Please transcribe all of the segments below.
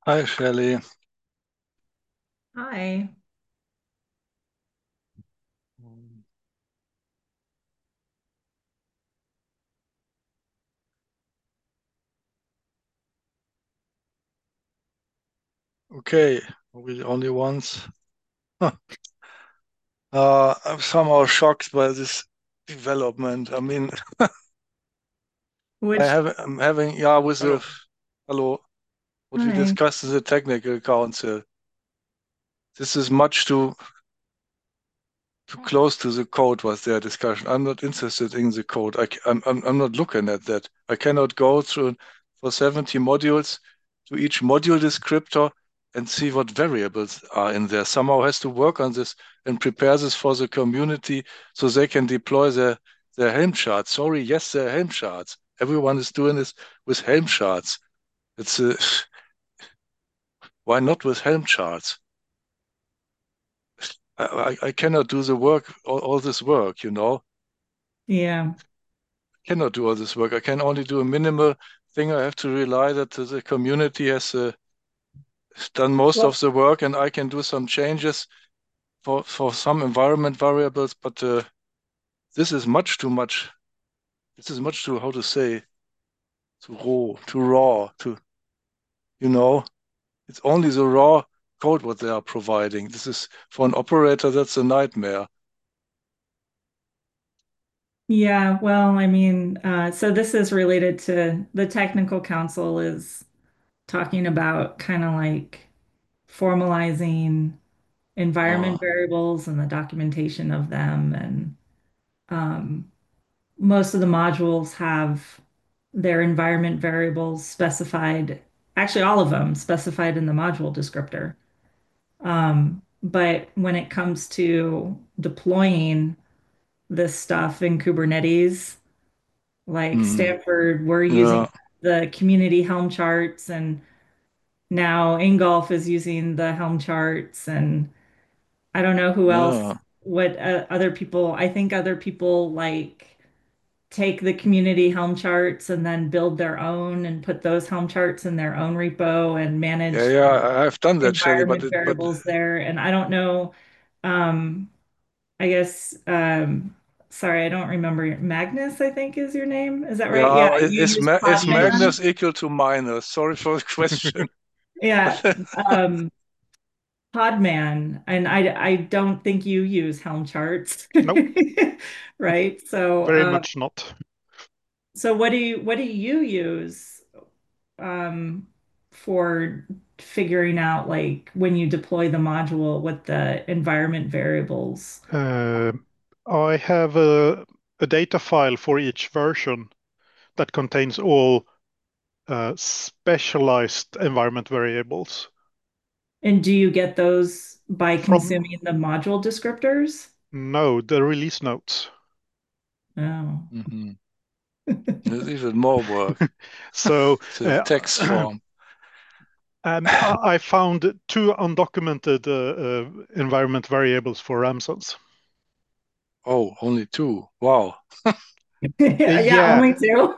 Hi, Shelley. Hi. Okay, we only once. Huh. I'm somehow shocked by this development. I mean, Which, I'm having, yeah, with the, Hello. hello, what we hi. discussed in the technical council. This is much too close to the code was their discussion. I'm not interested in the code. I'm not looking at that. I cannot go through for 70 modules to each module descriptor and see what variables are in there. Somehow has to work on this and prepare this for the community so they can deploy their Helm charts. Sorry, yes, their Helm charts. Everyone is doing this with Helm charts. It's why not with Helm charts? I cannot do the work, all this work, you know. Yeah. Cannot do all this work. I can only do a minimal thing. I have to rely that the community has done most Well, of the work, and I can do some changes for some environment variables. But this is much too much. This is much too, how to say, too raw. You know, it's only the raw code what they are providing. This is for an operator. That's a nightmare. yeah, so this is related to the technical council is talking about kind of like formalizing environment Ah, variables and the documentation of them. And um, most of the modules have their environment variables specified, actually all of them specified in the module descriptor. But when it comes to deploying this stuff in Kubernetes, like mhm. Stanford, we're using Yeah, the community Helm charts, and now Ingolf is using the Helm charts, and I don't know who else, yeah, what other people, I think other people like take the community Helm charts and then build their own and put those Helm charts in their own repo and yeah, manage yeah. the I've done that, Shelley, environment but variables there. And I don't know. Um, I guess, sorry, I don't remember. Magnus, I think is your name. Is that right? Yeah, yeah, you use is Podman. Magnus equal to minus? Sorry for the question. Yeah, um, Podman. And I don't think you use Helm charts, Nope, right? very much not. So what do you use um, for figuring out like when you deploy the module what the environment variables? Uh, I have a data file for each version that contains all specialized environment variables And do you get those by consuming from the module descriptors? no, the release notes. Oh. Mhm. There's even more work. So The text uh, form. I found two undocumented environment variables for Ramsons. Oh, only two. Wow. Yeah, yeah, Yeah, only two.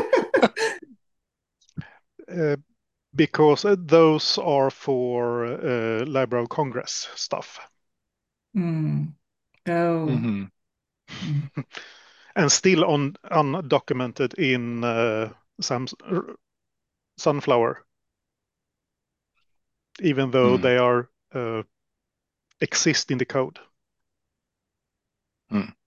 uh, because those are for Library of Congress stuff. Hmm. Oh. Hmm. Hmm. And still undocumented in Sunflower, even though Mm. they are exist in the code. Mm.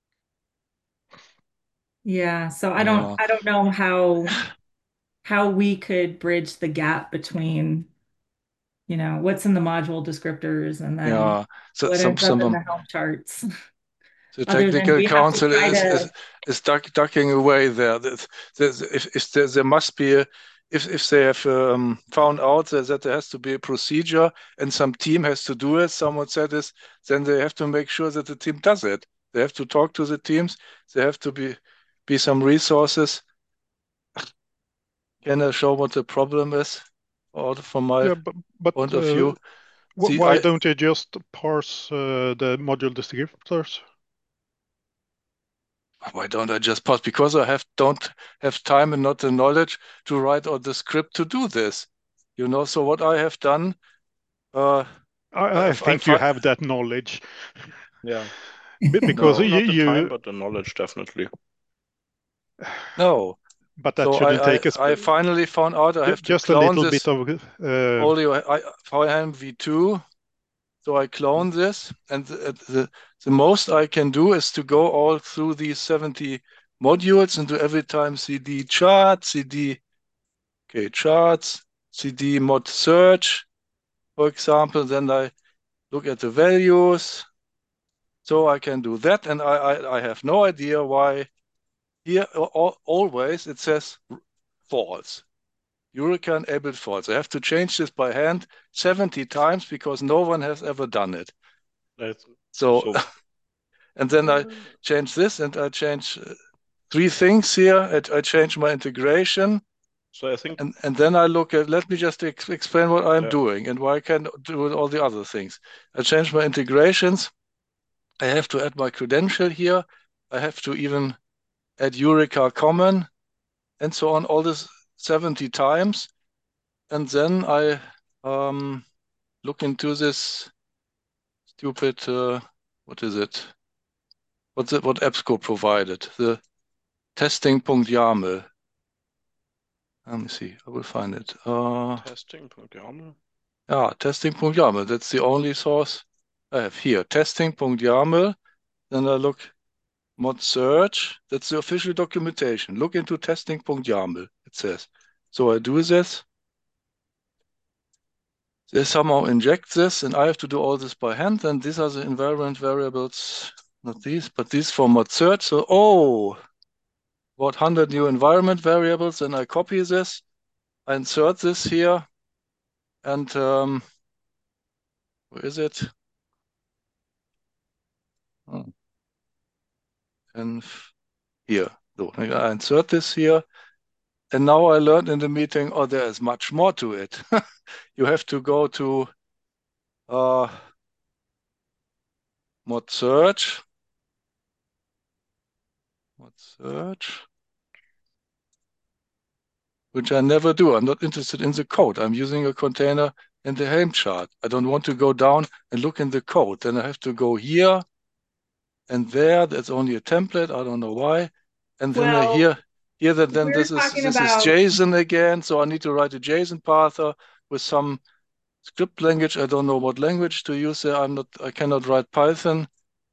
Yeah, so I don't Yeah. I don't know how we could bridge the gap between what's in the module descriptors and then Yeah. So what ends up in the Helm charts, the other than technical we have to council try to. is ducking away there. If there must be a if they have found out that there has to be a procedure and some team has to do it, someone said this, then they have to make sure that the team does it. They have to talk to the teams. There have to be some resources. Can I show what the problem is, or from my Yeah, but point of view? See, why don't you just parse the module descriptors? why don't I just pause? Because I don't have time and not the knowledge to write out the script to do this. You know, so what I have done, I think you have that knowledge. Yeah. Because no, not the time, but the knowledge, definitely. No. But that So shouldn't take us. I finally found out I have to Just a clone little this bit of Olio VM v2. So I clone this, and the most I can do is to go all through these 70 modules and do every time CD chart, CD, okay, charts, CD mod search, for example. Then I look at the values. So I can do that, and I have no idea why here always it says false. Eureka enabled false. I have to change this by hand 70 times because no one has ever done it. So and then I change this and I change three things here. I change my integration. So I think, and then I look at, let me just explain what I'm doing and why I can do all the other things. I change my integrations. I have to add my credential here. I have to even add Eureka common and so on, all this 70 times. And then I look into this stupid, what is it? What EBSCO provided? The testing.yaml. Let me see, I will find it. testing.yaml? Yeah, testing.yaml. That's the only source I have here. Testing.yaml. Then I look mod search. That's the official documentation. Look into testing.yaml, it says. So I do this. They somehow inject this, and I have to do all this by hand. And these are the environment variables, not these, but these for mod search. So, about 100 new environment variables. And I copy this, I insert this here, and where is it? Oh. And here. So I insert this here. And now I learned in the meeting, oh, there is much more to it. You have to go to mod search, which I never do. I'm not interested in the code. I'm using a container in the Helm chart. I don't want to go down and look in the code. Then I have to go here and there. That's only a template. I don't know why. And then Well, then we're this is talking about JSON again. So I need to write a JSON parser with some script language. I don't know what language to use there. I cannot write Python.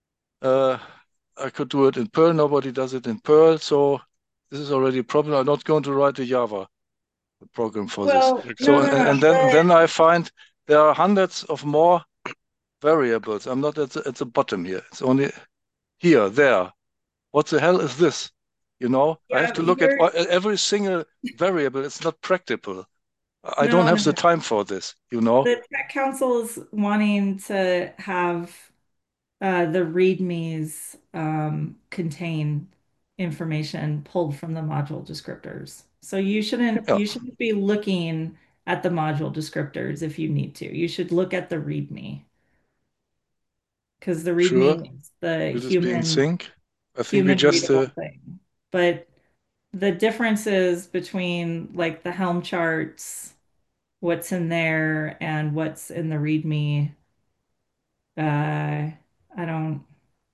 I could do it in Perl. Nobody does it in Perl. So this is already a problem. I'm not going to write a Java program for this. well, So no, no, no. then I find there are hundreds of more variables. I'm not at the bottom here. It's only here, there. What the hell is this? You know, I have Yeah, to look at every single variable. It's not practical. I don't no, have the no. time for this, you know? The Tech Council is wanting to have the READMEs contain information pulled from the module descriptors. So Yeah, you shouldn't be looking at the module descriptors if you need to. You should look at the README because the sure. README is the Will this be in sync? I think we human just, readable thing. But the differences between like the Helm charts, what's in there and what's in the README, I don't.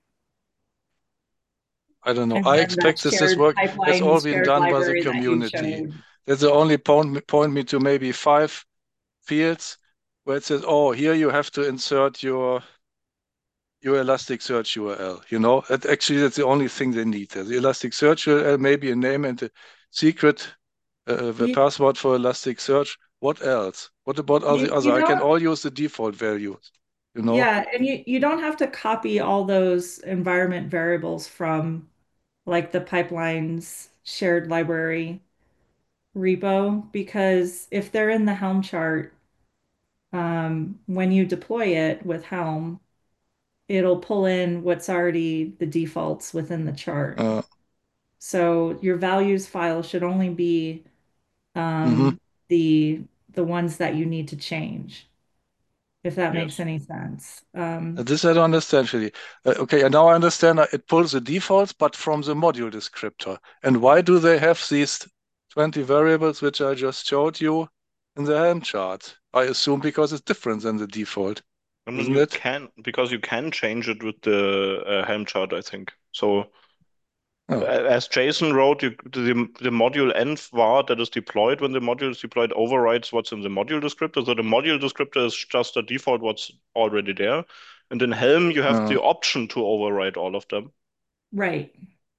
I don't know. And I then that expect this shared work has all pipeline, been shared done by the library that you community. showed. That's the only point me to maybe 5 fields where it says, oh, here you have to insert your Elasticsearch URL. You know, actually that's the only thing they need. The Elasticsearch URL, maybe a name and a secret the You, password for Elasticsearch. What else? What about all the other? you I can don't, all use the default values. You know? yeah, and you don't have to copy all those environment variables from like the pipelines shared library repo because if they're in the Helm chart, when you deploy it with Helm, it'll pull in what's already the defaults within the chart. Uh, So your values file should only be mhm. the ones that you need to change, if that makes Yes. any sense. This I don't understand, actually. Okay, and now I understand it pulls the defaults, but from the module descriptor. And why do they have these 20 variables, which I just showed you in the Helm chart. I assume because it's different than the default, I mean, isn't you it? can, because you can change it with the Helm chart, I think. So Oh, as Jason wrote, the module env var that is deployed when the module is deployed overrides what's in the module descriptor. So the module descriptor is just a default what's already there. And in Helm, you have the option to override all of them. Right.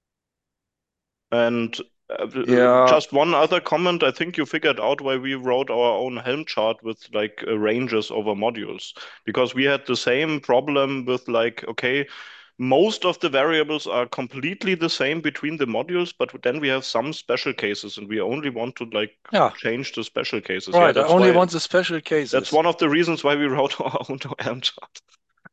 And yeah. just one other comment, I think you figured out why we wrote our own Helm chart with like ranges over modules. Because we had the same problem with like, okay, most of the variables are completely the same between the modules, but then we have some special cases and we only want to like Yeah. change the special cases. Right. Yeah, I that's only why want the special cases. that's one of the reasons why we wrote our own Helm chart.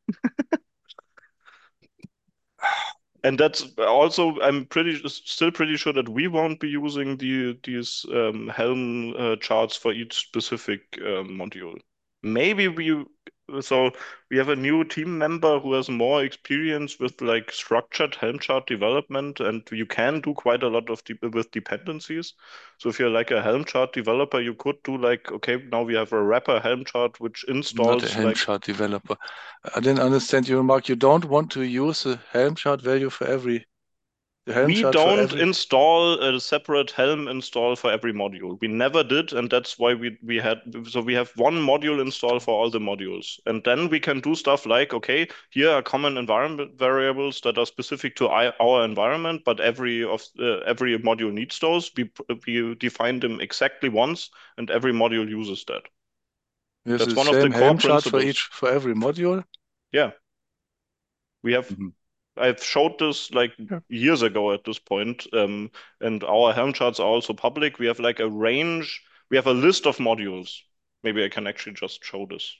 And that's also, I'm still pretty sure that we won't be using these Helm charts for each specific module. Maybe so we have a new team member who has more experience with like structured Helm chart development, and you can do quite a lot of with dependencies. So if you're like a Helm chart developer, you could do like, okay, now we have a wrapper Helm chart which Not a installs Helm like chart developer. I didn't understand your remark. You don't want to use the Helm chart value for the Helm we chart for don't every. install a separate Helm install for every module. We never did, and that's why we have one module install for all the modules. And then we can do stuff like, okay, here are common environment variables that are specific to our environment, but every module needs those. We define them exactly once, and every module uses that. There's That's the one of the same core Helm chart principles. for every module. Yeah. We have Mhm. I've showed this like Yeah. years ago at this point, and our Helm charts are also public. We have like a range. We have a list of modules. Maybe I can actually just show this.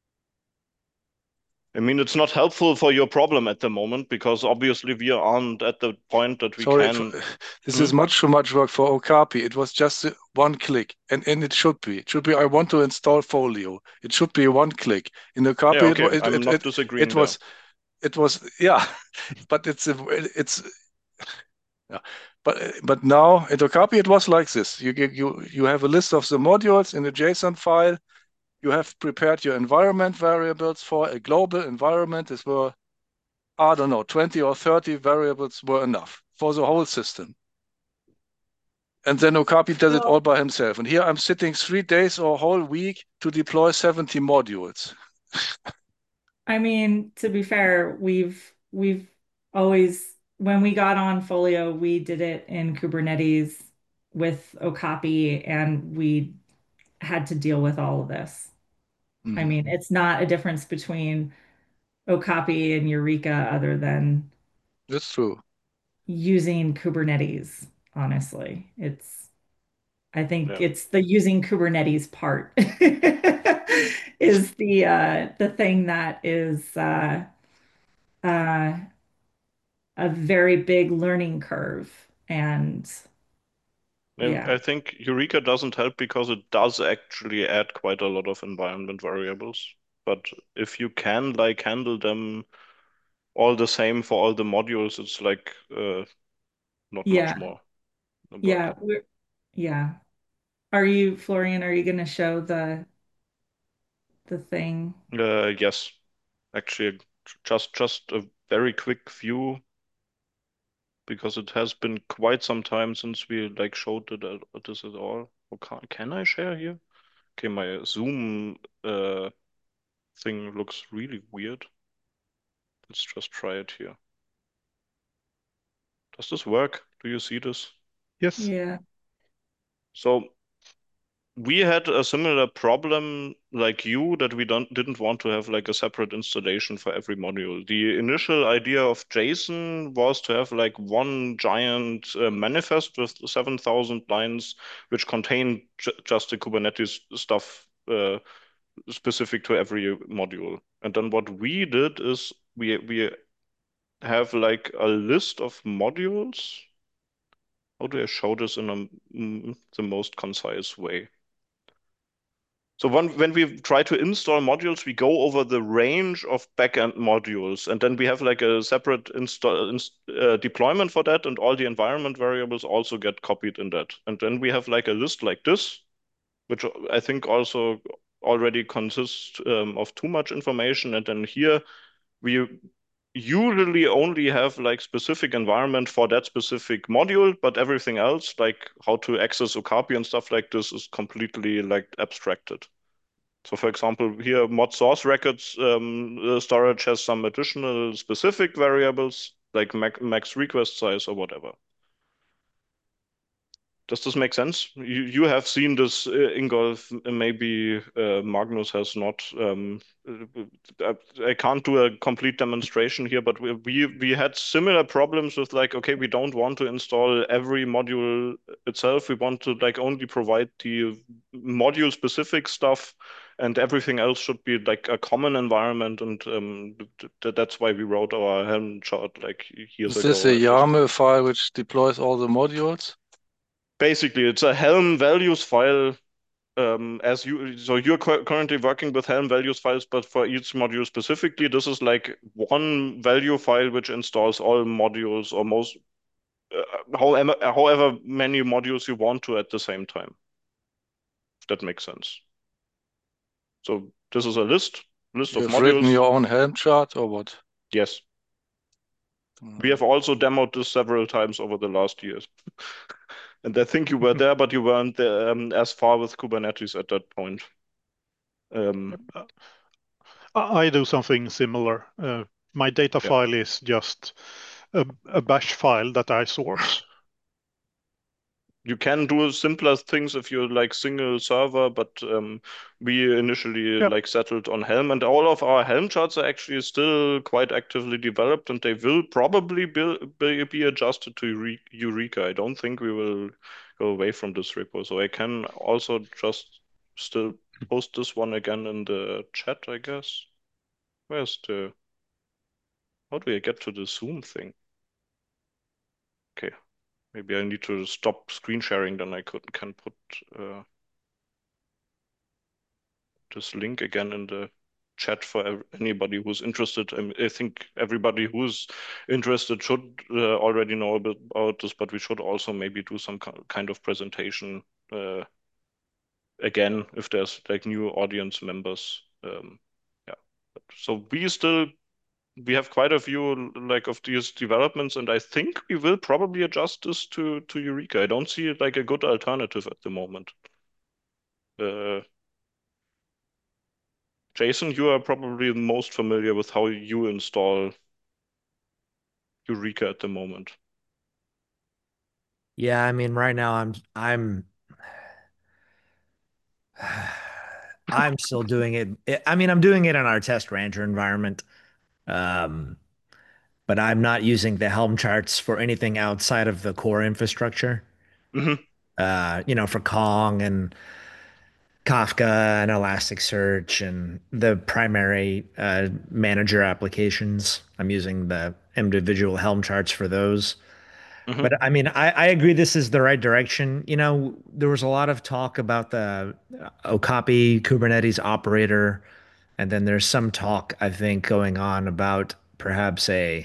I mean, it's not helpful for your problem at the moment because obviously we aren't at the point that we Sorry, can. this is much too much work for Okapi. It was just one click, and it should be. It should be. I want to install Folio. It should be one click. In Yeah, Okapi, okay. I'm not disagreeing it there. was it was yeah, but it's yeah. But now in Okapi it was like this. You have a list of the modules in a JSON file. You have prepared your environment variables for a global environment. This were, I don't know, 20 or 30 variables were enough for the whole system. And then Okapi does it all by himself. And here I'm sitting 3 days or a whole week to deploy 70 modules. I mean, to be fair, we've always when we got on Folio, we did it in Kubernetes with Okapi, and we had to deal with all of this. I mean, it's not a difference between Okapi and Eureka other than That's true. using Kubernetes, honestly. I think Yeah. it's the using Kubernetes part is the thing that is uh, a very big learning curve. And And yeah, I think Eureka doesn't help because it does actually add quite a lot of environment variables. But if you can like handle them all the same for all the modules, it's like not much yeah, more work. yeah, yeah. Florian, are you going to show the thing? Yes, actually, just a very quick view because it has been quite some time since we like showed this at all. Or can I share here? Okay, my Zoom thing looks really weird. Let's just try it here. Does this work? Do you see this? Yes. Yeah. So we had a similar problem like you that we didn't want to have like a separate installation for every module. The initial idea of JSON was to have like one giant manifest with 7,000 lines, which contained just the Kubernetes stuff specific to every module. And then what we did is we have like a list of modules. How do I show this in the most concise way? So when we try to install modules, we go over the range of backend modules, and then we have like a separate deployment for that, and all the environment variables also get copied in that. And then we have like a list like this which I think also already consists of too much information. And then here we usually only have like specific environment for that specific module, but everything else, like how to access Okapi and stuff like this, is completely like abstracted. So for example, here mod source records storage has some additional specific variables like max request size or whatever. Does this make sense? You have seen this, Ingolf. Maybe Magnus has not. I can't do a complete demonstration here, but we had similar problems with like, okay, we don't want to install every module itself. We want to like only provide the module specific stuff, and everything else should be like a common environment. And that's why we wrote our Helm chart like years Is this a ago. YAML file which deploys all the modules? Basically, it's a Helm values file. So you're currently working with Helm values files, but for each module specifically, this is like one value file which installs all modules or most, however many modules you want to at the same time. If that makes sense. So this is a list of You've written modules. your own Helm chart or what? Yes. We have also demoed this several times over the last years. And I think you were there, but you weren't there, as far with Kubernetes at that point. I do something similar. My data Yeah. file is just a bash file that I source. You can do simpler things if you're like single server, but we initially Yep. like settled on Helm, and all of our Helm charts are actually still quite actively developed, and they will probably be adjusted to Eureka. I don't think we will go away from this repo, so I can also just still post this one again in the chat, I guess. Where's the... How do I get to the Zoom thing? Okay. Maybe I need to stop screen sharing, then I can put this link again in the chat for anybody who's interested. I think everybody who's interested should already know a bit about this, but we should also maybe do some kind of presentation again if there's like new audience members. Yeah. So we have quite a few like of these developments, and I think we will probably adjust this to Eureka. I don't see it like a good alternative at the moment. Jason, you are probably the most familiar with how you install Eureka at the moment. Yeah, I mean, right now I'm still doing it. I mean, I'm doing it in our test rancher environment. Um, but I'm not using the Helm charts for anything outside of the core infrastructure. Hmm. For Kong and Kafka and Elasticsearch and the primary manager applications. I'm using the individual Helm charts for those. Hmm. But I mean, I agree this is the right direction. There was a lot of talk about the Okapi Kubernetes operator, and then there's some talk, I think, going on about perhaps a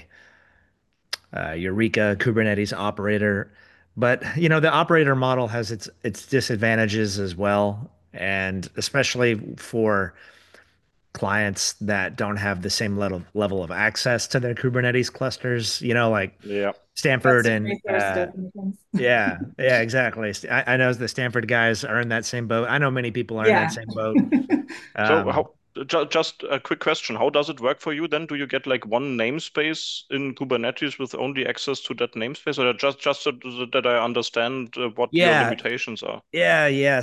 Eureka Kubernetes operator. But the operator model has its disadvantages as well, and especially for clients that don't have the same level of access to their Kubernetes clusters. Like Yeah. Stanford That's and resource definitions. yeah, exactly. I know the Stanford guys are in that same boat. I know many people are in Yeah. that same boat. So Um, just a quick question. How does it work for you then? Do you get like one namespace in Kubernetes with only access to that namespace, or just so that I understand what your yeah, limitations are? yeah.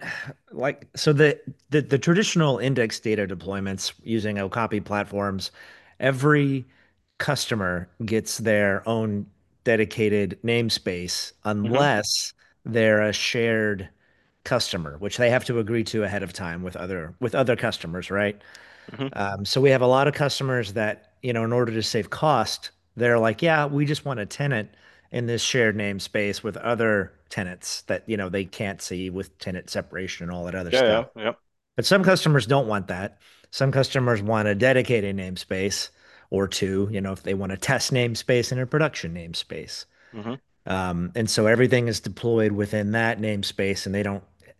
So the traditional index data deployments using Okapi platforms, every customer gets their own dedicated namespace Hmm. unless they're a shared customer, which they have to agree to ahead of time with other customers, right? Hmm. So we have a lot of customers that, in order to save cost, they're like, yeah, we just want a tenant in this shared namespace with other tenants that, they can't see with tenant separation and all that other Yeah, stuff. yeah, yeah. But some customers don't want that. Some customers want a dedicated namespace or two, if they want a test namespace and a production namespace. Hmm. And so everything is deployed within that namespace, and they don't,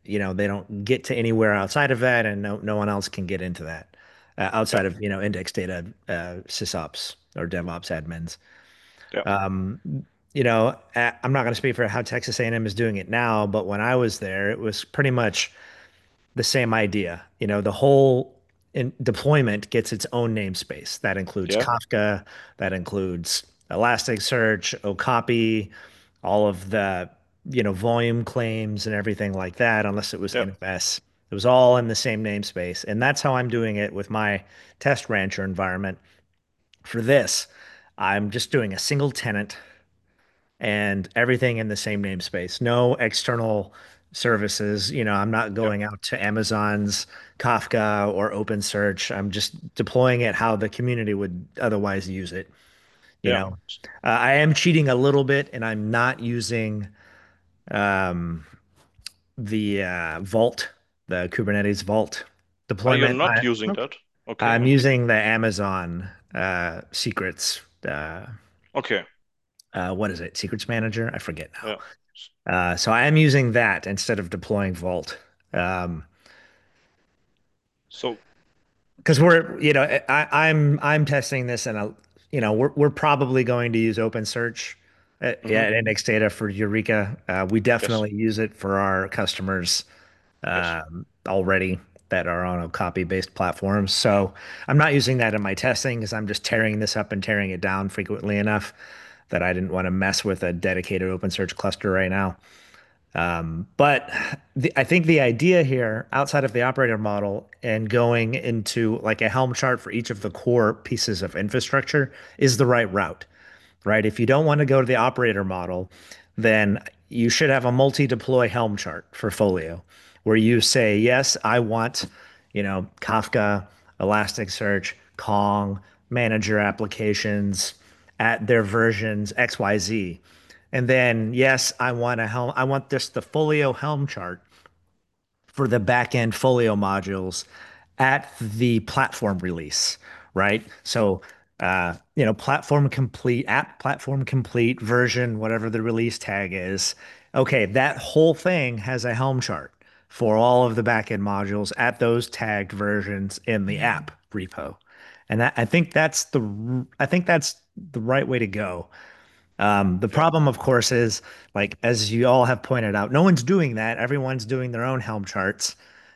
they don't get to anywhere outside of that, and no one else can get into that Yeah. outside of index data sysops or DevOps admins. Yeah. Um, I'm not going to speak for how Texas A&M is doing it now, but when I was there, it was pretty much the same idea. The whole deployment gets its own namespace. That includes Yeah. Kafka, that includes Elasticsearch, Okapi, all of the, volume claims and everything like that, unless it was Yeah. NFS. It was all in the same namespace. And that's how I'm doing it with my test rancher environment. For this, I'm just doing a single tenant and everything in the same namespace. No external services. I'm not Yeah. going out to Amazon's Kafka or OpenSearch. I'm just deploying it how the community would otherwise use it. You Yeah. know, I am cheating a little bit, and I'm not using um, the Vault, the Kubernetes Vault Are you deployment. not using Okay. that? Okay. I'm using the Amazon secrets. Okay. What is it? Secrets Manager? I forget now. Yeah. So I am using that instead of deploying Vault. Um, So because I'm testing this and we're probably going to use OpenSearch mhm. at Index Data for Eureka. We Yes. definitely use it for our customers Yes. already that are on a copy-based platforms. So I'm not using that in my testing because I'm just tearing this up and tearing it down frequently enough that I didn't want to mess with a dedicated OpenSearch cluster right now. But I think the idea here, outside of the operator model and going into like a Helm chart for each of the core pieces of infrastructure, is the right route, right? If you don't want to go to the operator model, then you should have a multi-deploy Helm chart for Folio, where you say, yes, I want, Kafka, Elasticsearch, Kong, manager applications at their versions XYZ. And then, yes, I want the Folio Helm chart for the backend Folio modules at the platform release, right? So, platform complete version, whatever the release tag is. Okay, that whole thing has a Helm chart for all of the backend modules at those tagged versions in the app repo. And I think that's the right way to go. The Yeah. problem, of course, is like, as you all have pointed out, no one's doing that. Everyone's doing their own Helm charts,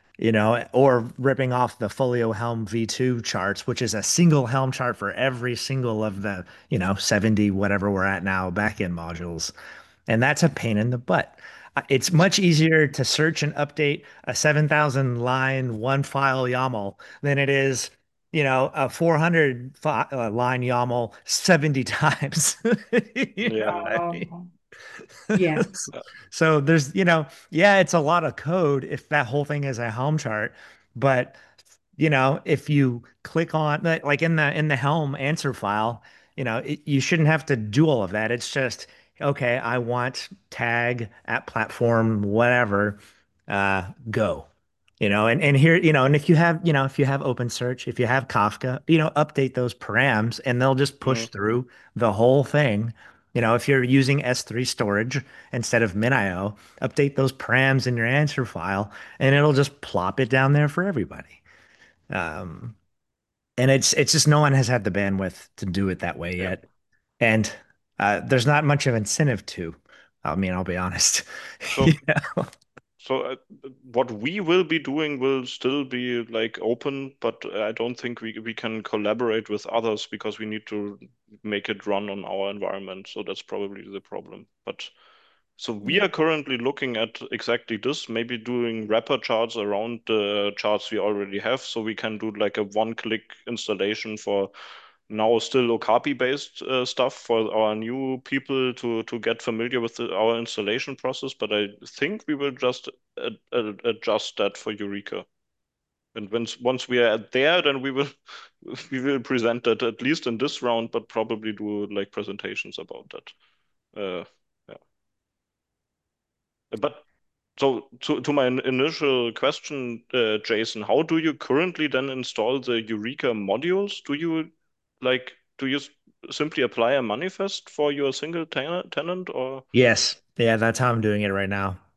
or ripping off the Folio Helm V2 charts, which is a single Helm chart for every single of the, 70, whatever we're at now, backend modules. And that's a pain in the butt. It's much easier to search and update a 7,000 line one file YAML than it is, a 400 line YAML 70 times. You know Yeah. what I mean? Oh, yeah. So there's, yeah, it's a lot of code if that whole thing is a Helm chart, but if you click on like in the Helm answer file, you shouldn't have to do all of that. It's just, okay, I want tag at platform, whatever, go. And here, and if you have OpenSearch, if you have Kafka, update those params and they'll just Mhm. push through the whole thing. If you're using S3 storage instead of MinIO, update those params in your answer file and it'll just plop it down there for everybody. Um, and it's just no one has had the bandwidth to do it that way Yeah. yet. And there's not much of incentive to. I mean, I'll be honest. So So what we will be doing will still be like open, but I don't think we can collaborate with others because we need to make it run on our environment. So that's probably the problem. But so we Yeah. are currently looking at exactly this, maybe doing wrapper charts around the charts we already have, so we can do like a one-click installation for now still Okapi based stuff for our new people to get familiar with our installation process. But I think we will just adjust that for Eureka. And once we are there, then we will we will present that at least in this round, but probably do like presentations about that. Yeah. But so to my initial question, Jason, how do you currently then install the Eureka modules? Do you simply apply a manifest for your single tenant or? Yes, yeah, that's how I'm doing it right now.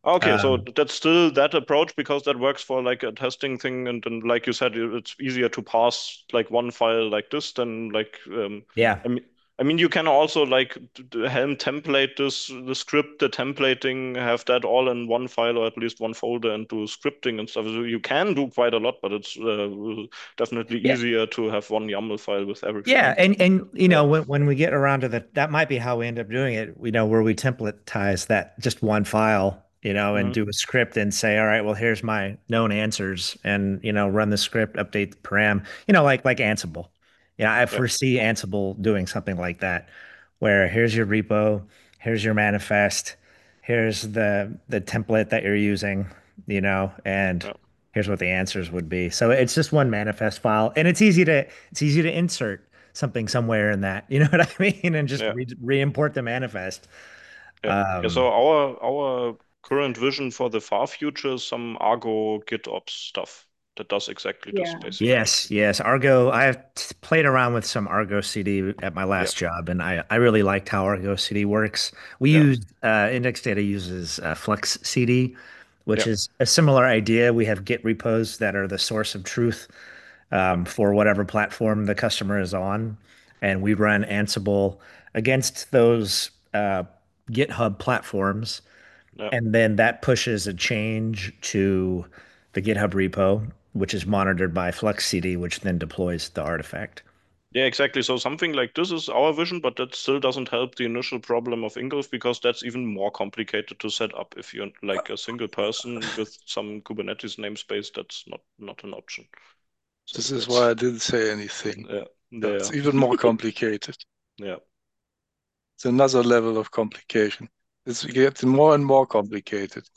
Okay, so Um, that's still that approach because that works for like a testing thing, and then like you said, it's easier to pass like one file like this than like yeah. I mean you can also like Helm template this the script, the templating, have that all in one file or at least one folder and do scripting and stuff. So you can do quite a lot, but it's definitely Yeah. easier to have one YAML file with Yeah, everything. and you Yeah, know when we get around to that might be how we end up doing it. We know where we templatize that just one file, and hmm do a script and say, all right, well, here's my known answers, and run the script, update the param, like Ansible. Yeah, I yeah, foresee Ansible doing something like that, where here's your repo, here's your manifest, here's the template that you're using, and yeah. here's what the answers would be. So it's just one manifest file, and it's easy to insert something somewhere in that. You know what I mean? And just Yeah. re-import the manifest. Yeah. Yeah. So Um, our current vision for the far future is some Argo GitOps stuff that does exactly this Yeah. basically. yes, yes. Argo, I have played around with some Argo CD at my Yeah. last job, and I really liked how Argo CD works. We Yeah. use Index Data uses Flex CD, which Yeah. is a similar idea. We have Git repos that are the source of truth Yeah. for whatever platform the customer is on. And we run Ansible against those GitHub platforms. Yeah. And then that pushes a change to the GitHub repo, which is monitored by FlexCD, which then deploys the artifact. Yeah, exactly. So something like this is our vision, but that still doesn't help the initial problem of Ingolf because that's even more complicated to set up. If you're like a single person with some Kubernetes namespace, that's not an option. So This is that's why I didn't say anything. yeah, Yeah, yeah, it's even more complicated. yeah. It's another level of complication. It's getting more and more complicated.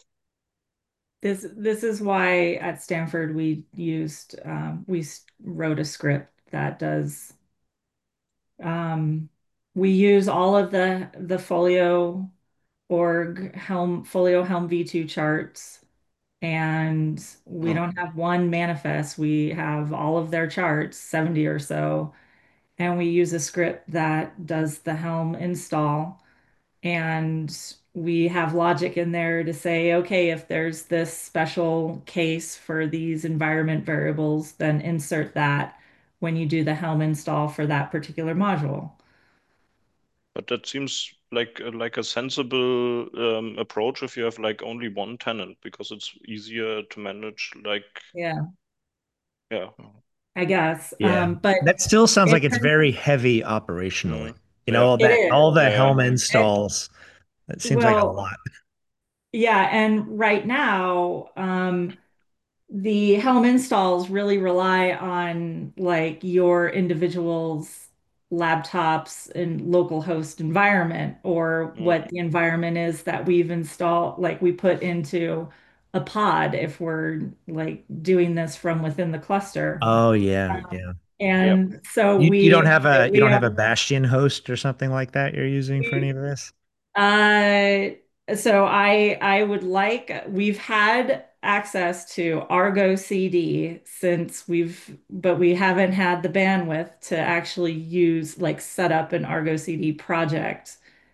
This is why at Stanford wrote a script that does we use all of the Folio Helm V2 charts, and we Oh, don't have one manifest. We have all of their charts, 70 or so, and we use a script that does the Helm install. And we have logic in there to say, okay, if there's this special case for these environment variables, then insert that when you do the Helm install for that particular module. But that seems like a sensible approach if you have like only one tenant because it's easier to manage. Like, Yeah, yeah, oh. I guess. Yeah. But That still sounds in like it's terms, very heavy operationally. yeah, it All is. the yeah, Helm And, installs, that seems like a well, lot. yeah, and right now, the Helm installs really rely on like your individual's laptops and local host environment, or what mm, the environment is that we've installed, like we put into a pod if we're like doing this from within the cluster. Oh yeah, yeah. yeah. And so You don't have a you we don't have have a Bastion host or something like that you're using for any we of this? Uh, so I would like, we've had access to Argo CD since but we haven't had the bandwidth to actually like set up an Argo CD project,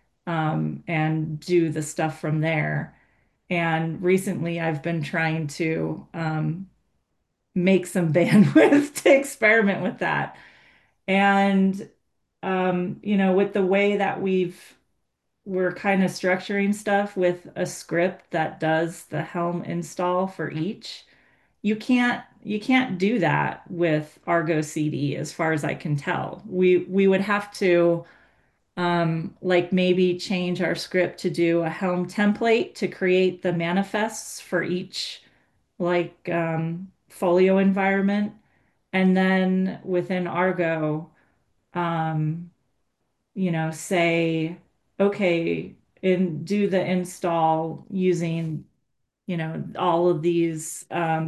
and do the stuff from there. And recently I've been trying to, make some bandwidth to experiment with that. And, with the way that we're kind of structuring stuff with a script that does the Helm install for each. You can't do that with Argo CD as far as I can tell. We would have to, like maybe change our script to do a Helm template to create the manifests for each, like, folio environment, and then within Argo, um, say, okay, and do the install using, all of these,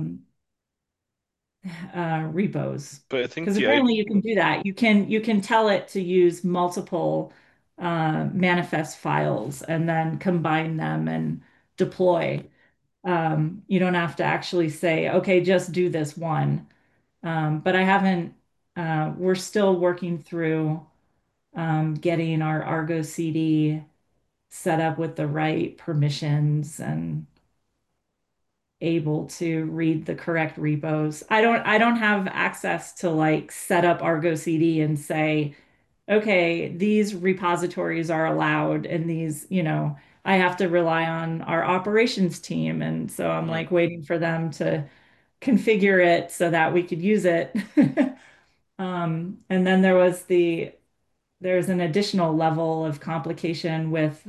repos. But I think Because the I apparently you can do that. You can tell it to use multiple manifest files and then combine them and deploy. You don't have to actually say, okay, just do this one. But I haven't, we're still working through, getting our Argo CD set up with the right permissions and able to read the correct repos. I don't have access to like set up Argo CD and say, okay, these repositories are allowed and these, I have to rely on our operations team. And so I'm Mm. like waiting for them to configure it so that we could use it. And then there's an additional level of complication with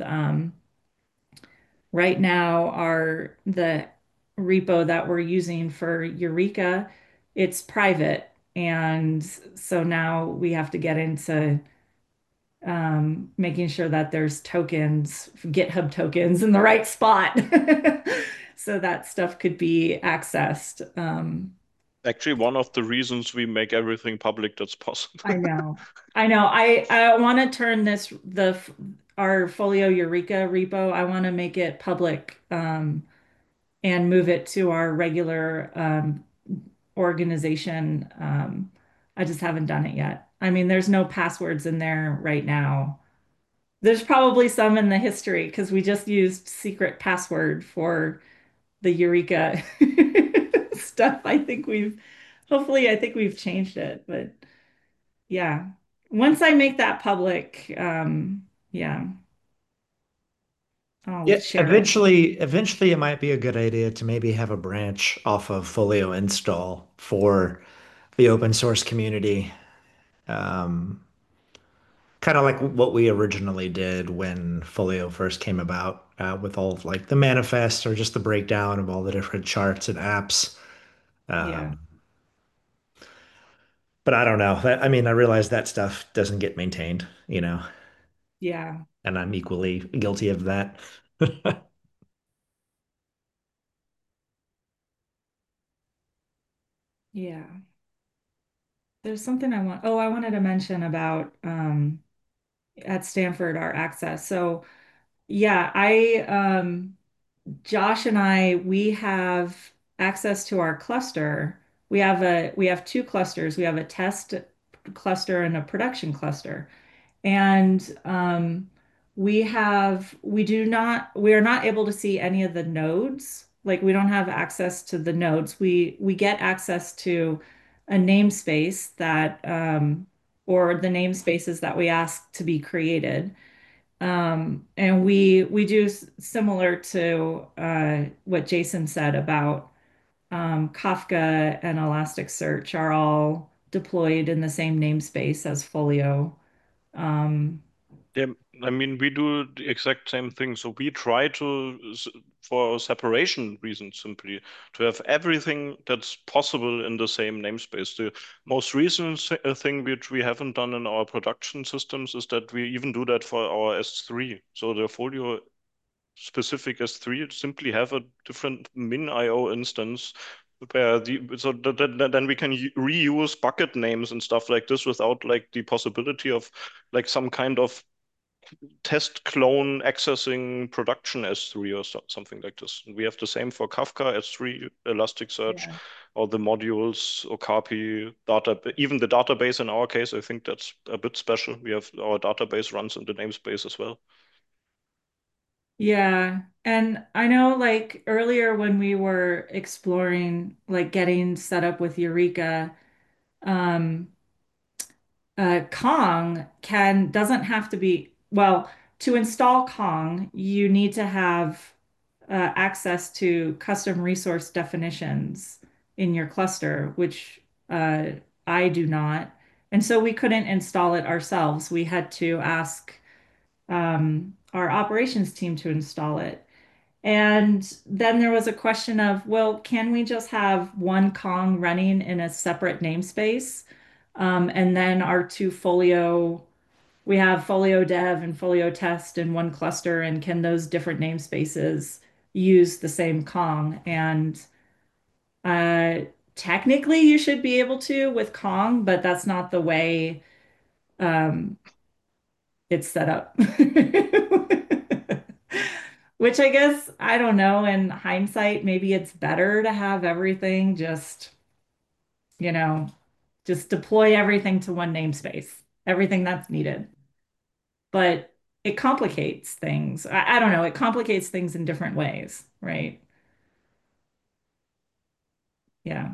right now the repo that we're using for Eureka, it's private. And so now we have to get into making sure that there's tokens, GitHub tokens in the right spot so that stuff could be accessed. Actually, one of the reasons we make everything public that's I possible. know. I know. I want to turn our Folio Eureka repo, I want to make it public and move it to our regular organization. I just haven't done it yet. I mean, there's no passwords in there right now. There's probably some in the history because we just used secret password for the Eureka stuff. Hopefully, I think we've changed it. But yeah, once I make that public, yeah, I'll Yeah, share it. eventually it might be a good idea to maybe have a branch off of Folio install for the open source community. Um, Kind of like what we originally did when Folio first came about, with all of like the manifest or just the breakdown of all the different charts and apps. Yeah, Um, but I don't know. I mean, I realize that stuff doesn't get maintained, yeah, and I'm equally guilty of that. yeah. There's something I wanted to mention about at Stanford, our access. So yeah, Josh and we have access to our cluster. We have two clusters. We have a test cluster and a production cluster. And we are not able to see any of the nodes. Like we don't have access to the nodes. We get access to a namespace or the namespaces that we ask to be created. And we do similar to what Jason said about Kafka and Elasticsearch are all deployed in the same namespace as Folio. Um, Yeah, I mean, we do the exact same thing. So we try for separation reasons, simply to have everything that's possible in the same namespace. The most recent thing which we haven't done in our production systems is that we even do that for our S3. So the Folio specific S3 simply have a different min.io instance where then we can reuse bucket names and stuff like this without like the possibility of like some kind of test clone accessing production S3 or something like this. We have the same for Kafka S3, Elasticsearch, yeah. or the modules, Okapi, data, even the database in our case. I think that's a bit special. We have our database runs in the namespace as well. Yeah. And I know like earlier when we were exploring like getting set up with Eureka, um, Kong doesn't have to be, well, to install Kong, you need to have access to custom resource definitions in your cluster, which uh, I do not. And so we couldn't install it ourselves. We had to ask our operations team to install it. And then there was a question of, well, can we just have one Kong running in a separate namespace? And then our two Folio, we have Folio Dev and Folio Test in one cluster, and can those different namespaces use the same Kong? And uh, technically, you should be able to with Kong, but that's not the way um, it's set up. Which I guess, I don't know, in hindsight, maybe it's better to have everything you know, just deploy everything to one namespace, everything that's needed. But it complicates things. I don't know, it complicates things in different ways, right? yeah.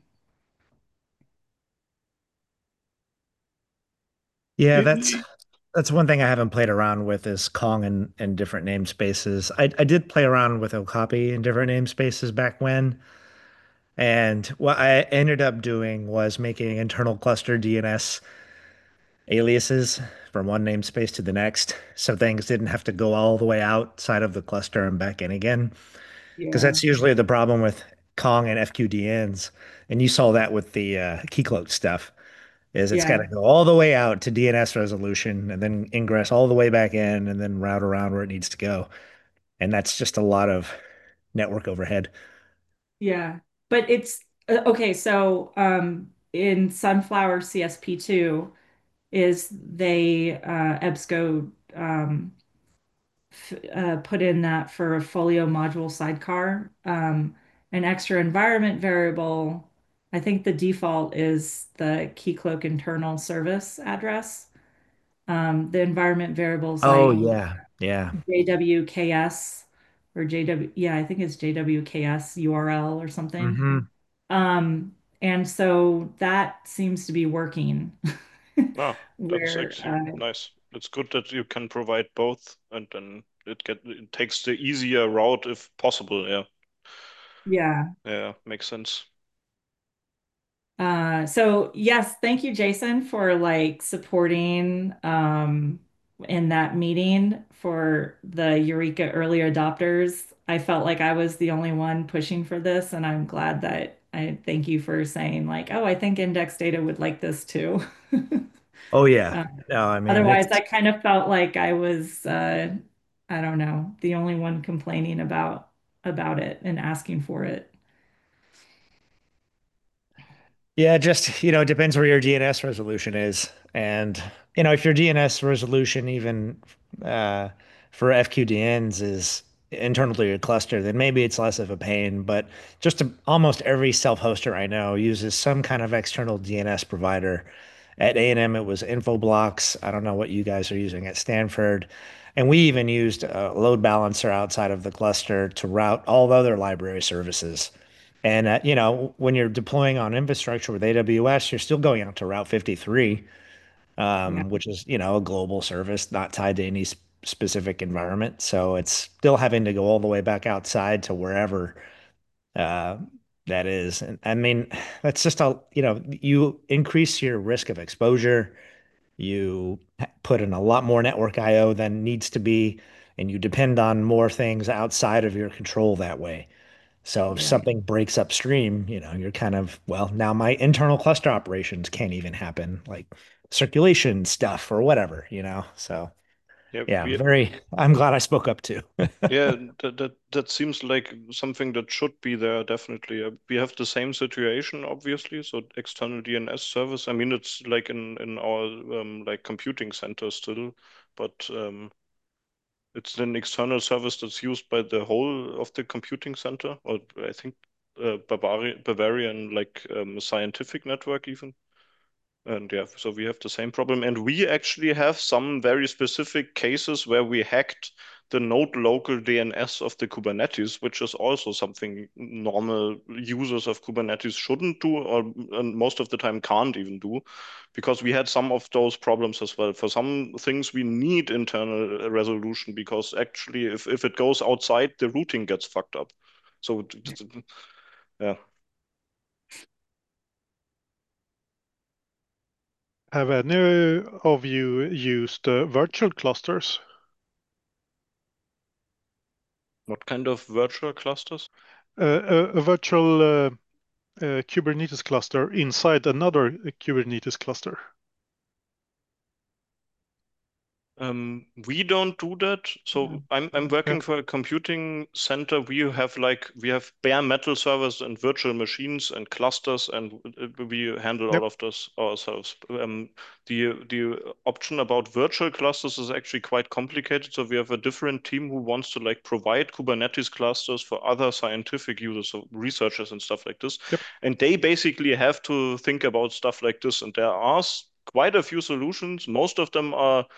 Yeah, It- that's one thing I haven't played around with is Kong and different namespaces. I did play around with Okapi in different namespaces back when, and what I ended up doing was making internal cluster DNS aliases from one namespace to the next, so things didn't have to go all the way outside of the cluster and back in again. Because Yeah. that's usually the problem with Kong and FQDNs, and you saw that with the Keycloak stuff. Is it's got Yeah. to go all the way out to DNS resolution and then ingress all the way back in and then route around where it needs to go. And that's just a lot of network overhead. Yeah. But it's okay. So in Sunflower CSP2 is they EBSCO put in that for a Folio module sidecar, an extra environment variable. I think the default is the Keycloak internal service address. The environment variables Oh like yeah, yeah. JWKS or JW, yeah, I think it's JWKS URL or something. Hmm. Um, and so that seems to be working Ah, that's where actually nice. It's good that you can provide both, and then it takes the easier route if possible. Yeah, yeah. yeah, makes sense. So yes, thank you, Jason, for like supporting in that meeting for the Eureka early adopters. I felt like I was the only one pushing for this, and I'm glad that I thank you for saying like, oh, I think index data would like this too. Oh yeah. Uh, No, I mean Otherwise, it's I kind of felt like I was I don't know, the only one complaining about it and asking for it. yeah, just it depends where your DNS resolution is. And if your DNS resolution even uh for FQDNs is internal to your cluster, then maybe it's less of a pain. But almost every self-hoster I know uses some kind of external DNS provider. At A&M, it was Infoblox. I don't know what you guys are using at Stanford. And we even used a load balancer outside of the cluster to route all the other library services. And when you're deploying on infrastructure with AWS, you're still going out to Route 53, Yeah, which is a global service not tied to any specific environment. So it's still having to go all the way back outside to wherever uh, that is. And I mean, that's just you increase your risk of exposure. You put in a lot more network IO than needs to be, and you depend on more things outside of your control that way. So if yeah. something breaks upstream, you're kind of, well, now my internal cluster operations can't even happen, like circulation stuff or whatever. So Yeah, yeah, I'm glad I spoke up too. yeah, that seems like something that should be there definitely. We have the same situation, obviously. So external DNS service. I mean, it's like in our like computing center still, but it's an external service that's used by the whole of the computing center, or I think Bavarian like scientific network even. And yeah, so we have the same problem. And we actually have some very specific cases where we hacked the node local DNS of the Kubernetes, which is also something normal users of Kubernetes shouldn't do, or and most of the time can't even do, because we had some of those problems as well. For some things, we need internal resolution because actually, if it goes outside, the routing gets fucked up. So, yeah. Have any of you used virtual clusters? What kind of virtual clusters? A virtual Kubernetes cluster inside another Kubernetes cluster. We don't do that. So I'm Yeah. working for a computing center. We have bare metal servers and virtual machines and clusters, and we handle Yep. all of this ourselves. The option about virtual clusters is actually quite complicated. So we have a different team who wants to like provide Kubernetes clusters for other scientific users, so researchers and stuff like this. Yep. And they basically have to think about stuff like this. And there are quite a few solutions. Most of them are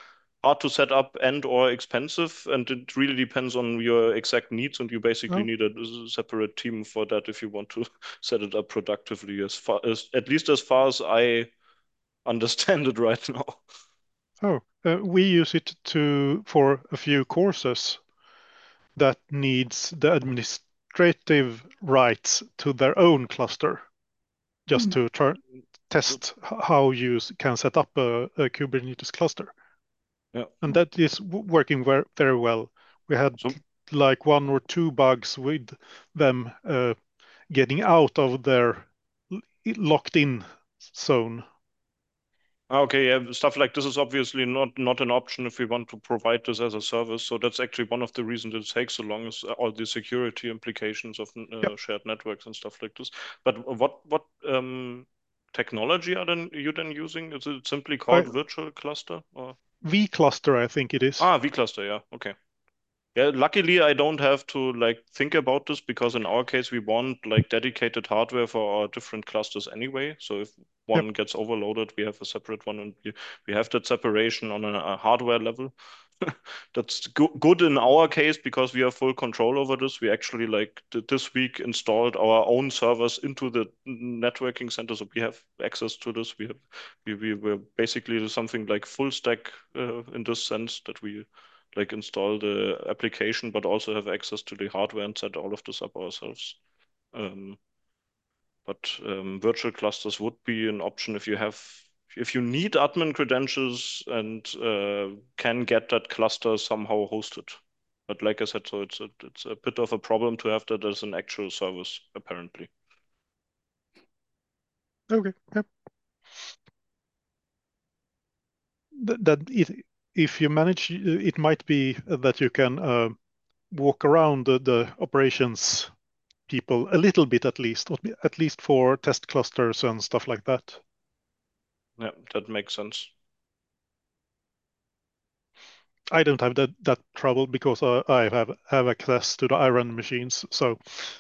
hard to set up and or expensive, and it really depends on your exact needs, and you basically Oh, need a separate team for that if you want to set it up productively, as far as at least as far as I understand it right now. we use it for a few courses that needs the administrative rights to their own cluster, just Hmm. to So, test how you can set up a Kubernetes cluster. yeah. And that is working very well. We had So like 1 or 2 bugs with them getting out of their locked in zone. okay, yeah, stuff like this is obviously not an option if we want to provide this as a service. So that's actually one of the reasons it takes so long, is all the security implications of Yep. shared networks and stuff like this. But what technology are you then using? Is it simply I, called virtual cluster or vCluster, I think it is. vCluster? Yeah, okay. Yeah, luckily I don't have to like think about this, because in our case we want like dedicated hardware for our different clusters anyway. So if Yep. one gets overloaded, we have a separate one, and we have that separation on a hardware level. That's good in our case because we have full control over this. We actually like this week installed our own servers into the networking center, so we have access to this. We were basically something like full stack in this sense, that we like install the application, but also have access to the hardware and set all of this up ourselves. Um, but virtual clusters would be an option if you need admin credentials and can get that cluster somehow hosted. But like I said, so it's a bit of a problem to have that as an actual service, apparently. Okay. Yep. That if you manage, it might be that you can walk around the operations people a little bit at least for test clusters and stuff like that. Yeah, that makes sense. I don't have that trouble because I have access to the Iron machines. So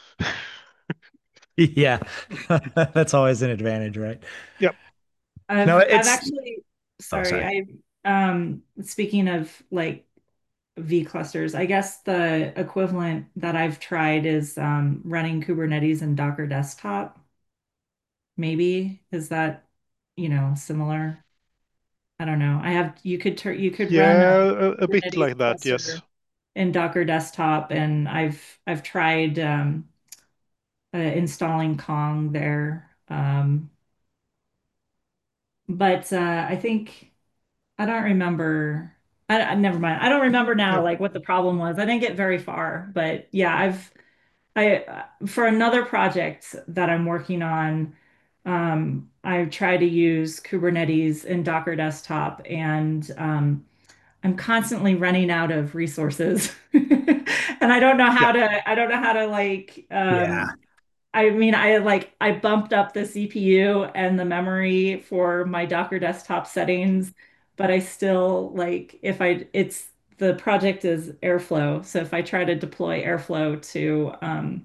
Yeah. That's always an advantage, right? yeah, No, I've it's actually, oh, sorry, sorry. speaking of like V clusters, I guess the equivalent that I've tried is running Kubernetes and Docker Desktop. Maybe is that, similar? I don't know. You could run a yeah, a bit Kubernetes like that. Yes. cluster in Docker Desktop, and I've tried installing Kong there. But I think I don't remember. Never mind. I don't remember now Yep. like what the problem was. I didn't get very far, but yeah, for another project that I'm working on, I try to use Kubernetes in Docker Desktop, and I'm constantly running out of resources. And Yeah. I don't know how to like Yeah. I mean, I bumped up the CPU and the memory for my Docker desktop settings, but I still like if I it's the project is Airflow. So if I try to deploy Airflow to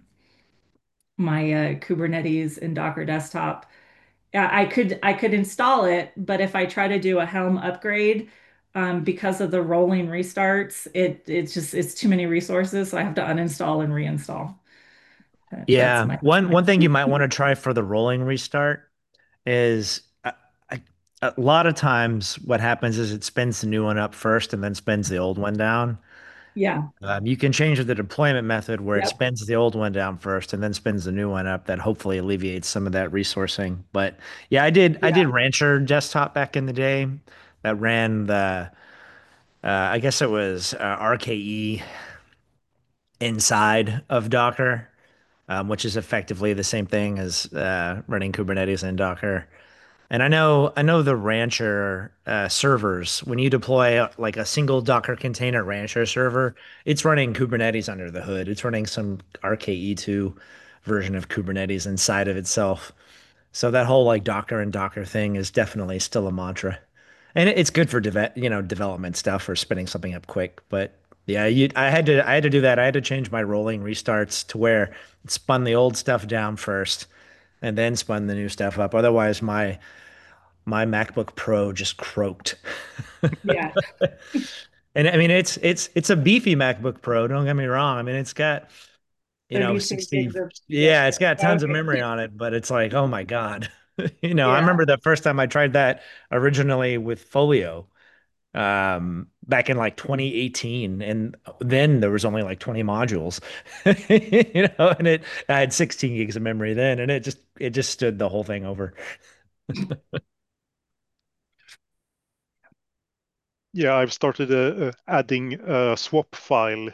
my Kubernetes in Docker desktop, yeah, I could install it, but if I try to do a Helm upgrade, because of the rolling restarts, it's too many resources, so I have to uninstall and reinstall. That's Yeah. One my one thing you might want to try for the rolling restart is I, a lot of times what happens is it spins the new one up first and then spins the old one down. yeah. You can change the deployment method where it Yep. spins the old one down first and then spins the new one up. That hopefully alleviates some of that resourcing. But yeah, I did Yeah. Rancher desktop back in the day that ran the I guess it was RKE inside of Docker, which is effectively the same thing as running Kubernetes in Docker. And I know the Rancher servers, when you deploy like a single Docker container Rancher server, it's running Kubernetes under the hood. It's running some RKE2 version of Kubernetes inside of itself. So that whole like Docker and Docker thing is definitely still a mantra. And it's good for development stuff or spinning something up quick. But yeah, I had to do that. I had to change my rolling restarts to where it spun the old stuff down first and then spun the new stuff up. Otherwise, my MacBook Pro just croaked. Yeah, And I mean, it's a beefy MacBook Pro. Don't get me wrong. I mean, it's got, 32 60, gigs of yeah, it's got tons of okay. memory on it, but it's like, oh my God. I Yeah. remember the first time I tried that originally with Folio, back in like 2018, and then there was only like 20 modules. And I had 16 gigs of memory then, and it just stood the whole thing over. Yeah, I've started adding a swap file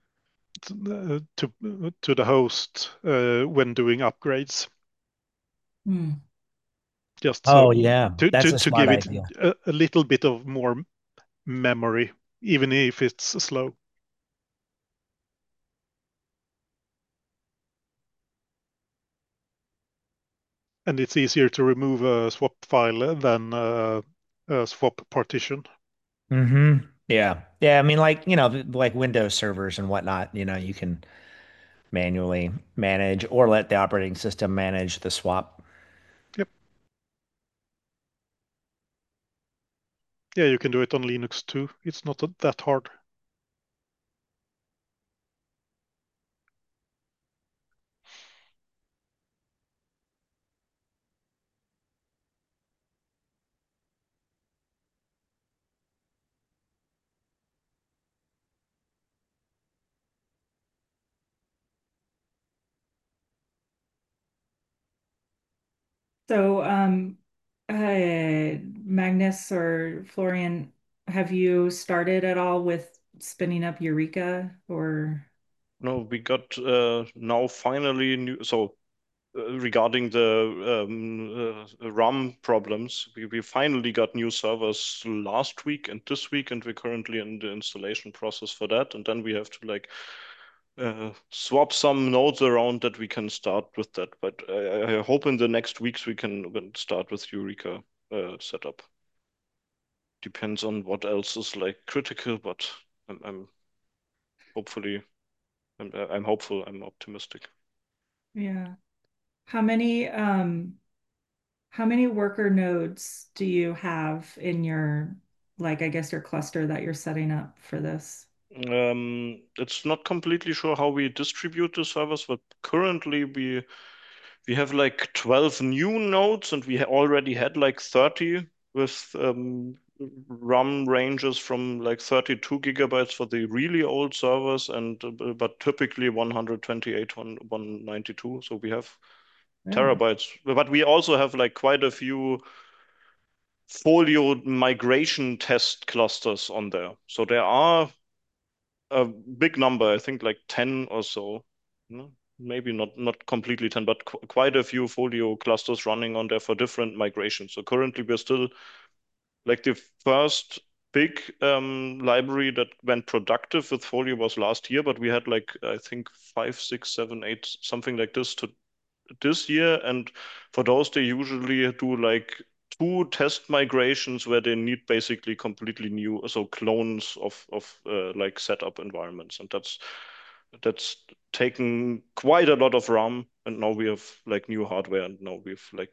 to the host when doing upgrades, Hmm. just Oh yeah, to that's to a to smart give it idea. a little bit of more memory, even if it's slow. And it's easier to remove a swap file than a swap partition. Yeah. Yeah. I mean, like, like Windows servers and whatnot, you can manually manage or let the operating system manage the swap. Yep. Yeah, you can do it on Linux too. It's not that hard. So, Magnus or Florian, have you started at all with spinning up Eureka or? No, we got now finally new. So regarding the RAM problems, we finally got new servers last week and this week, and we're currently in the installation process for that. And then we have to like swap some nodes around that we can start with that. But I hope in the next weeks we can start with Eureka setup. Depends on what else is like critical, but I'm hopefully I'm hopeful. I'm optimistic. Yeah. How many how many worker nodes do you have in your like I guess your cluster that you're setting up for this? It's not completely sure how we distribute the servers, but currently we have like 12 new nodes, and we already had like 30 with RAM ranges from like 32 gigabytes for the really old servers, and but typically 128, 192. So we have Really? terabytes, but we also have like quite a few Folio migration test clusters on there. So there are a big number, I think like 10 or so. No, maybe not completely 10, but qu quite a few Folio clusters running on there for different migrations. So currently we're still like the first big library that went productive with Folio was last year, but we had like I think five, six, seven, eight, something like this to this year. And for those, they usually do like two test migrations where they need basically completely new, so clones of like setup environments, and that's taken quite a lot of RAM. And now we have like new hardware, and now we've like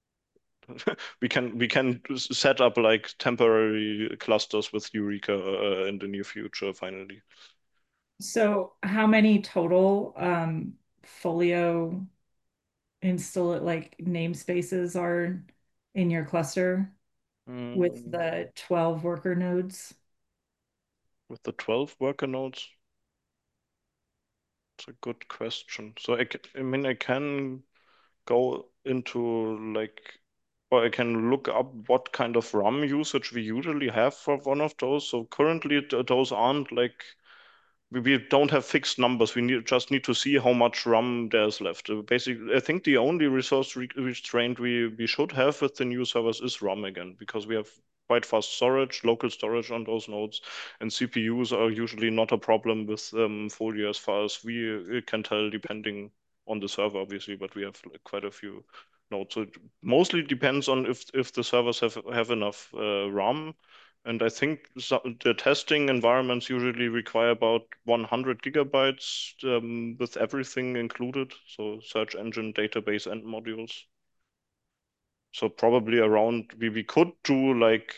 we can set up like temporary clusters with Eureka in the near future finally. So how many total Folio install like namespaces are in your cluster with Mm, the 12 worker nodes? with the 12 worker nodes, it's a good question. So I mean, I can go into like, or I can look up what kind of RAM usage we usually have for one of those. So currently, those aren't like we don't have fixed numbers. Just need to see how much RAM there's left. Basically, I think the only resource restraint we should have with the new servers is RAM again, because we have quite fast storage, local storage on those nodes, and CPUs are usually not a problem with Folio as far as we can tell, depending on the server, obviously. But we have like, quite a few nodes, so it mostly depends on if the servers have enough RAM. And I think the testing environments usually require about 100 gigabytes with everything included, so search engine, database, and modules. So probably around we could do like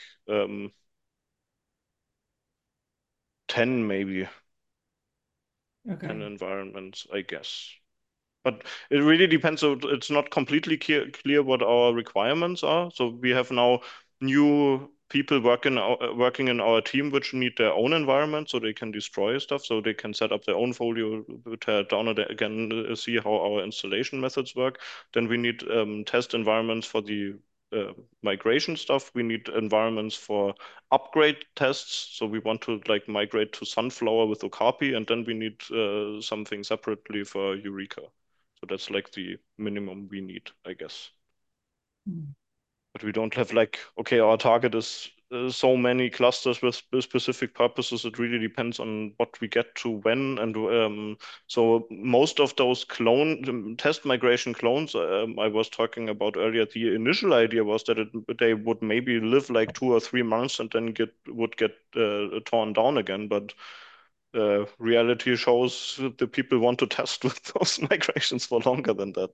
10 maybe, 10 Okay. environments, I guess. But it really depends. So it's not completely clear what our requirements are. So we have now new people working in our team which need their own environment so they can destroy stuff, so they can set up their own folio, tear it down again, see how our installation methods work. Then we need test environments for the migration stuff. We need environments for upgrade tests. So we want to like migrate to Sunflower with Okapi, and then we need something separately for Eureka. So that's like the minimum we need, I guess. Mm. But we don't have like, okay, our target is so many clusters with specific purposes. It really depends on what we get to when. And so most of those test migration clones I was talking about earlier, the initial idea was that they would maybe live like 2 or 3 months and then would get torn down again. But reality shows the people want to test with those migrations for longer than that.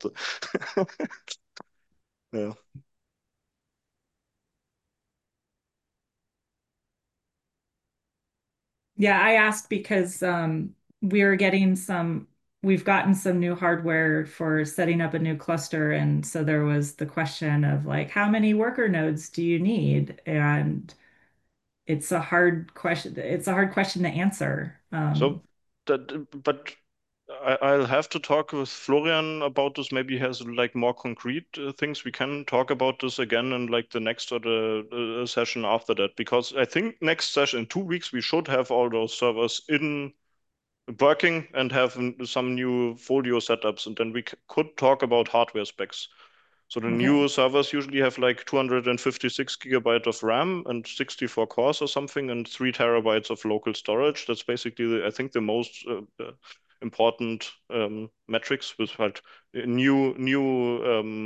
Yeah. Yeah, I asked because we've gotten some new hardware for setting up a new cluster. And so there was the question of like, how many worker nodes do you need? And it's a hard question. It's a hard question to answer. So but I'll have to talk with Florian about this. Maybe he has like more concrete things. We can talk about this again in like the next or the session after that, because I think next session in 2 weeks we should have all those servers in working and have some new folio setups, and then we could talk about hardware specs. So the Okay. new servers usually have like 256 gigabyte of RAM and 64 cores or something, and 3 terabytes of local storage. That's basically, I think, the most important metrics with like new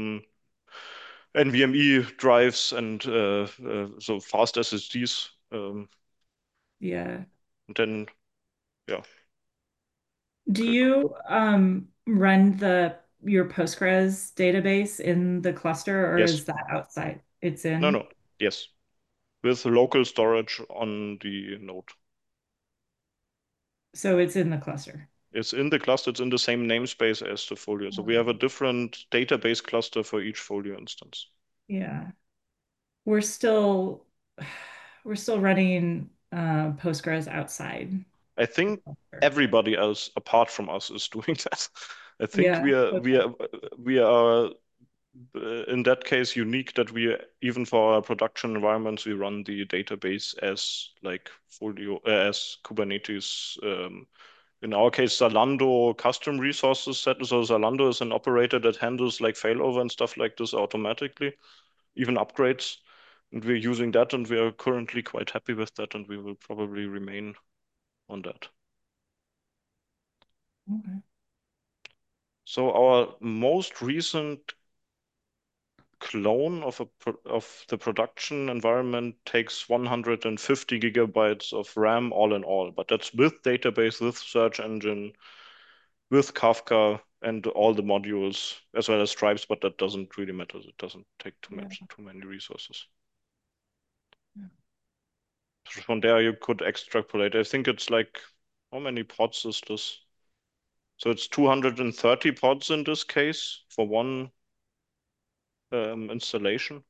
NVMe drives and so fast SSDs. Yeah. Then, yeah. Do you run your Postgres database in the cluster or Yes. is that outside? It's No, in, no. Yes. With local storage on the node. so it's in the cluster. It's in the cluster, it's in the same namespace as the folio. So we have a different database cluster for each folio instance. Yeah. We're still we're still running Postgres outside I the think cluster. everybody else apart from us is doing that. I think Yeah. Okay. we are in that case unique that we, even for our production environments, we run the database as like folio as Kubernetes. In our case, Zalando custom resources set. So Zalando is an operator that handles like failover and stuff like this automatically, even upgrades. And we're using that, and we are currently quite happy with that, and we will probably remain on that. Okay. So our most recent clone of the production environment takes 150 gigabytes of RAM all in all, but that's with database, with search engine, with Kafka, and all the modules as well as Stripes, but that doesn't really matter. It doesn't take Yeah. too many resources. Yeah. So from there you could extrapolate. I think it's like, how many pods is this? So it's 230 pods in this case for one installation.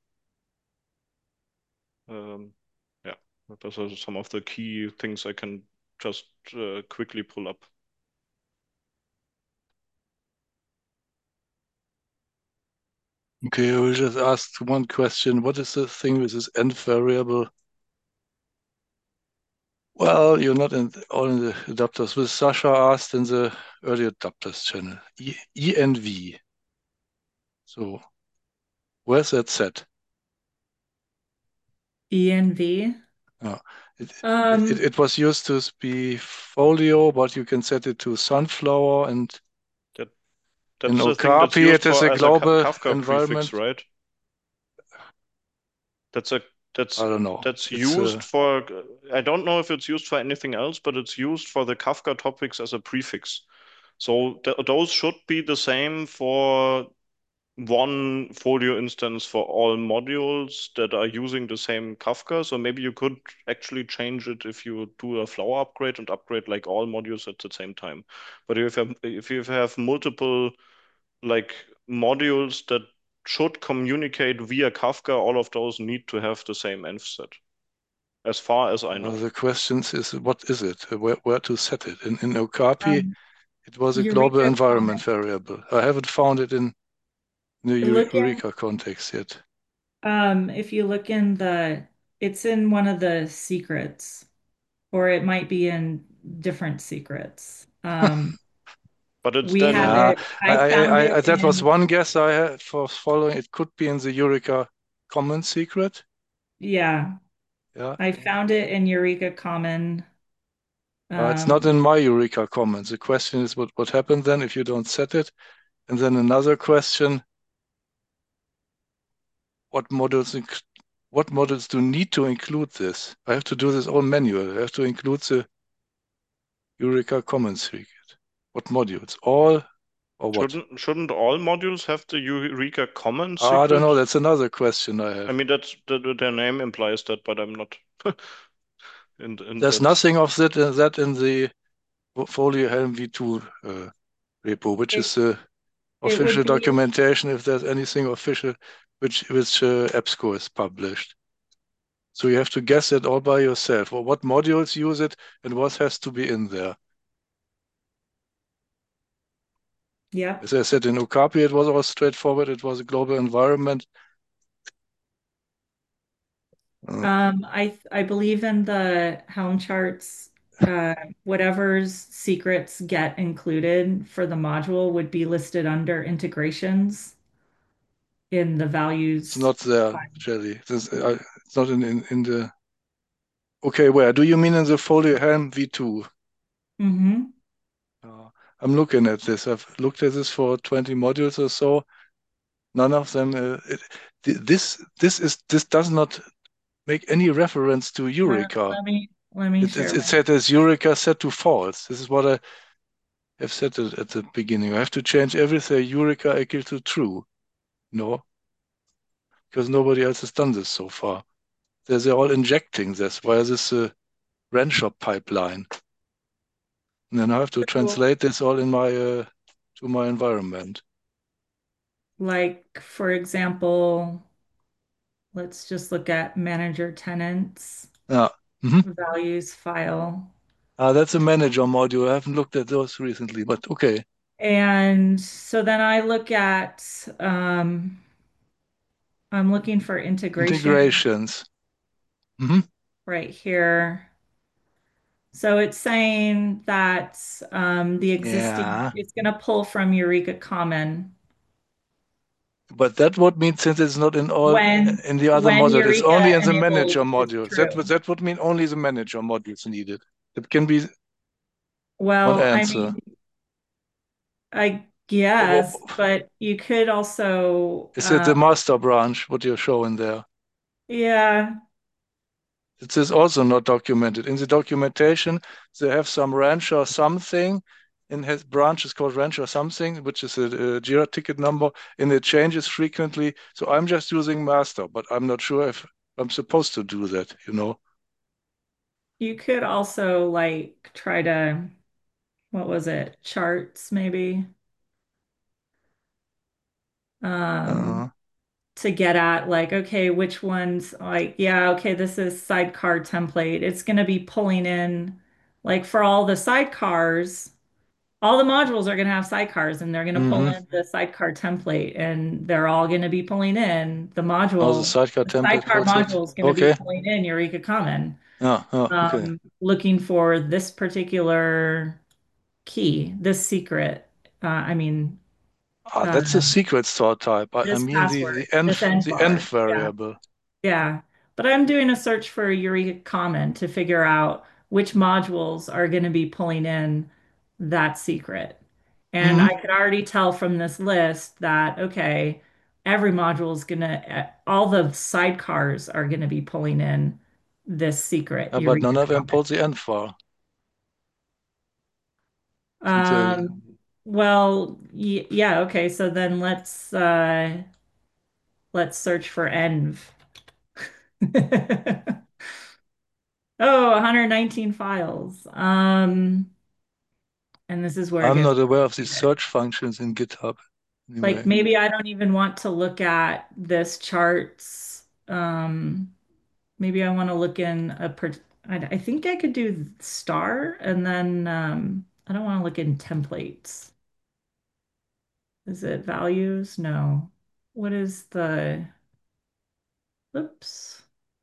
Yeah, those are some of the key things I can just quickly pull up. Okay, I will just ask one question. What is the thing with this end variable? Well, you're not all in the adapters. With Sasha asked in the early adapters channel, ENV. So where's that set? ENV. Oh, it, Um, it was used to be folio, but you can set it to sunflower, and That in that's the thing that's Okapi used it is for a as a global Kafka prefix, environment. right? That's a I don't know. that's It's used for. I don't know if it's used for anything else, but it's used for the Kafka topics as a prefix. So th those should be the same for one Folio instance for all modules that are using the same Kafka. So maybe you could actually change it if you do a Flower upgrade and upgrade like all modules at the same time. But if you have multiple like modules that should communicate via Kafka, all of those need to have the same env set, as far as I know. The question is, what is it? Where to set it? In Okapi, Um, it was a global Eureka environment comment. variable. I haven't found it in the Look in, Eureka context yet. if you look in it's in one of the secrets, or it might be in different secrets. But it's We have then Yeah, it, I found it that was in, one guess I had for following. It could be in the Eureka common secret. yeah, Yeah, I found it in Eureka Common. it's not Um, in my Eureka comments. The question is what happened then if you don't set it? And then another question, what models what models do need to include this? I have to do this all manual. I have to include the Eureka common secret. What modules? All or what? shouldn't all modules have the Eureka common I don't secret? know. That's another question I I have. mean, their name implies that, but I'm not in There's that. nothing of that in the Folio Helm V2 repo, which is it the it would official be, documentation if there's anything official which EBSCO is published. So you have to guess it all by yourself. Or what modules use it and what has to be in there. yeah. As I said, in Okapi, it was all straightforward. It was a global environment. I believe in the Helm charts, whatever's secrets get included for the module would be listed under integrations in the It's values not there, file. Jelly. It's not in the. Okay, where? Do you mean in the Folio Helm V2? Hmm. Uh, I'm looking at this. I've looked at this for 20 modules or so. None of them. This does not make any reference to Eureka. Let me share It my, said as Eureka set to false. This is what I have said at the beginning. I have to change everything Eureka equal to true. No, because nobody else has done this so far. They're all injecting this via this Rancher pipeline. And then I have to so, translate this all in my to my environment. like, for example, let's just look at manager tenants, Yeah. Mhm. values file. That's a manager module. I haven't looked at those recently, but okay. And so then I look at, I'm looking for integration Integrations. Hmm. right here. So it's saying that the existing, Yeah. it's going to pull from Eureka Common But that would mean since it's not in all in the other when module, it's only Eureka in the enabled manager is module. true. That would mean only the manager modules needed. It can be one Well, I answer. mean, I Or guess, but you could also, is it the master branch, what you're showing there? yeah, It is also not documented. In the documentation, they have some ranch or something, and has branch is called ranch or something, which is a Jira ticket number, and it changes frequently. So I'm just using master, but I'm not sure if I'm supposed to do that, you know? you could also like try to, what was it, charts maybe, Uh, um, to get at like, okay, which ones like, yeah, okay, this is sidecar template. It's going to be pulling in like for all the sidecars, all the modules are going to have sidecars and they're going to pull mm-hmm. in the sidecar template and they're all going to be pulling in Oh, the sidecar the template sidecar pulls it. module is going to be Okay. pulling in Eureka Common, Okay. looking for this particular key, this secret. I mean, uh, That's a secret sort type. I this mean password, this the env NVAR. Yeah. variable. Yeah, but I'm doing a search for Eureka Common to figure out which modules are going to be pulling in that secret. And Mm-hmm. I could already tell from this list that, okay, every module is going to, all the sidecars are going to be pulling in this secret, But none Eureka of them Common. pulls the env var. Since Um, well, Yeah, okay, so then let's search for env. Oh, 119 files. And this is where it I'm gets not aware of these complicated. search functions in GitHub. Like Anyway, maybe I don't even want to look at this charts. Maybe I want to look in I think I could do star and then I don't want to look in templates. Is it values? No. What is the, oops.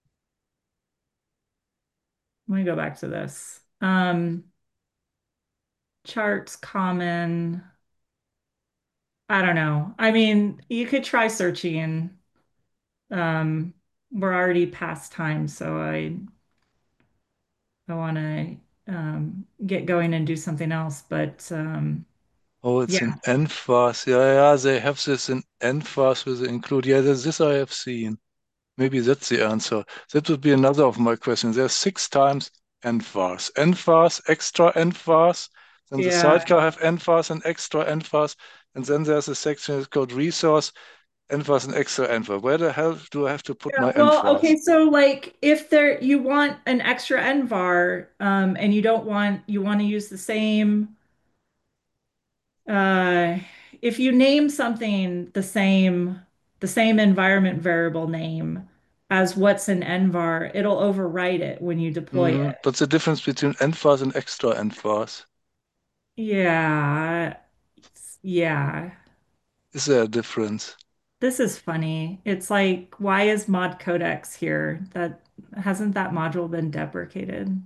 Let me go back to this. Charts common. I don't know. I mean, you could try searching. Um, we're already past time, so I want to get going and do something else. But oh, it's yeah, an NFAS. Yeah, they have this in NFAS with the include. Yeah, this I have seen. Maybe that's the answer. That would be another of my questions. There's 6 times NFAS. NFAS, extra NFAS. Then the yeah, sidecar have NFAS and extra NFAS. And then there's a section that's called resource, NFAS and extra NFAS. Where the hell do I have to put yeah. my Well, NFAS? okay. So like, if there you want an extra nvar, and you want to use the same. Uh, if you name something the same environment variable name as what's in nvar, it'll overwrite it when you deploy it. What's the difference between NFAS and extra NFAS? Yeah. Yeah. Is there a difference? This is funny. It's like, why is mod codex here? That hasn't that module been deprecated?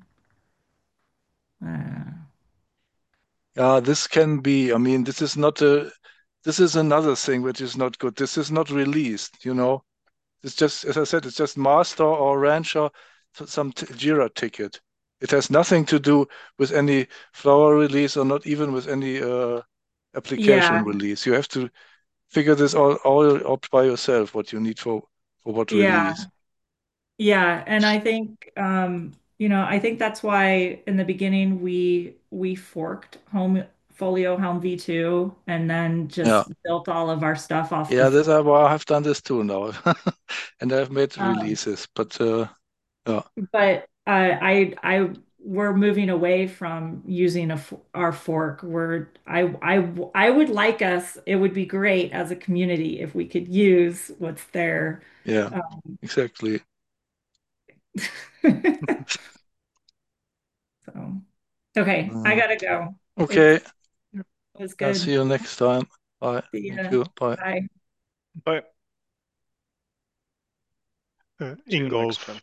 Uh, This can be. I mean, this is another thing which is not good. This is not released, you know. It's just, as I said, it's just master or rancher, some Jira ticket. It has nothing to do with any Flower release or not even with any application yeah. release. You have to figure this all out by yourself, what you need for what Yeah. release. Yeah, and I think I think that's why in the beginning we forked Home Folio Helm V2 and then Yeah. just built all of our stuff off the Yeah, fork. well, I have done this too now. And I've made Um, releases, but yeah. but I we're moving away from using our fork. I would like us, it would be great as a community if we could use what's there. Yeah, Um, exactly. so okay, I Uh, gotta go. It's, okay, it was I'll good. see you next time. Bye. See Thank ya. you. Bye. Bye. Bye. See you next Ingolf, time.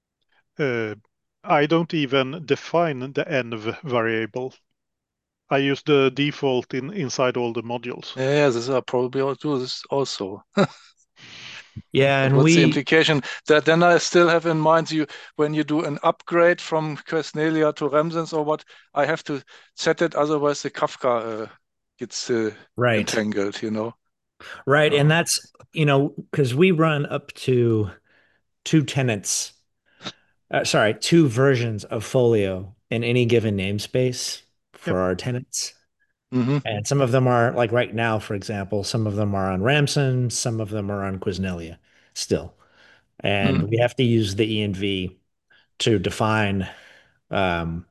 I don't even define the env variable. I use the default inside all the modules. Yeah, this I probably will do this also. Yeah, But and what's the we implication? That then I still have in mind you when you do an upgrade from Quesnelia to Remsens or what, I have to set it, otherwise the Kafka gets right. entangled, you know. Right. And Uh, that's, because we run up to two tenants, sorry, two versions of Folio in any given namespace Yep. for our tenants. hmm And some of them are, like right now, for example, some of them are on Ramson, some of them are on Quiznelia still. And mm we have to use the env to define, um,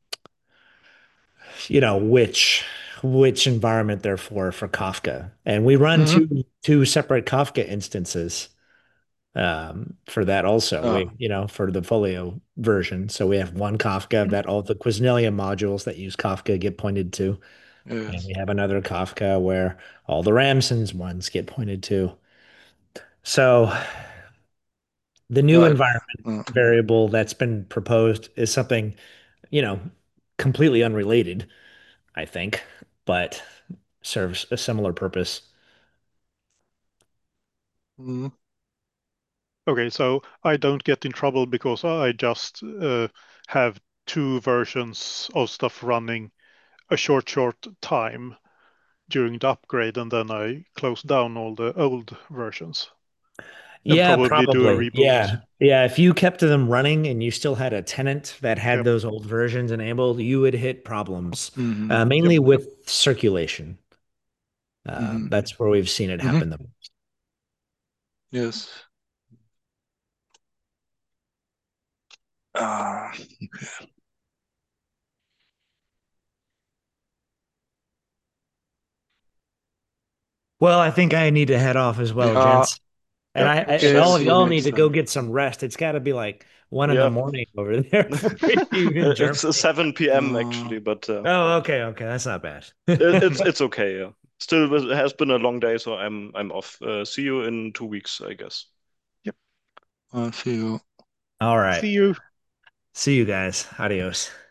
which environment they're for Kafka. And we run hmm two separate Kafka instances for that also. Ah, For the Folio version. So we have one Kafka that all the Quiznelia modules that use Kafka get pointed to. And yes. we have another Kafka where all the Ramsons ones get pointed to. So the new Yeah. environment Uh, variable that's been proposed is something, you know, completely unrelated, I think, but serves a similar purpose. mm Okay, so I don't get in trouble because I just have two versions of stuff running a short time during the upgrade, and then I close down all the old versions and Yeah, probably do a probably. reboot. Yeah. Yeah. If you kept them running and you still had a tenant that had Yep, those old versions enabled, you would hit problems, mm yep. mainly with circulation. That's where we've seen it happen the most. Yes. Okay. Well, I think I need to head off as well, Yeah. gents. And Yeah. Okay, all of see you y'all next need to go time. get some rest. It's got to be like 1 in the Yeah. morning over there for you in It's Germany. 7 p.m. actually, but Oh, okay, that's not bad. it's okay. Yeah. Still, it has been a long day, so I'm off. See you in 2 weeks, I guess. I'll see you. All right. See you. See you guys. Adios.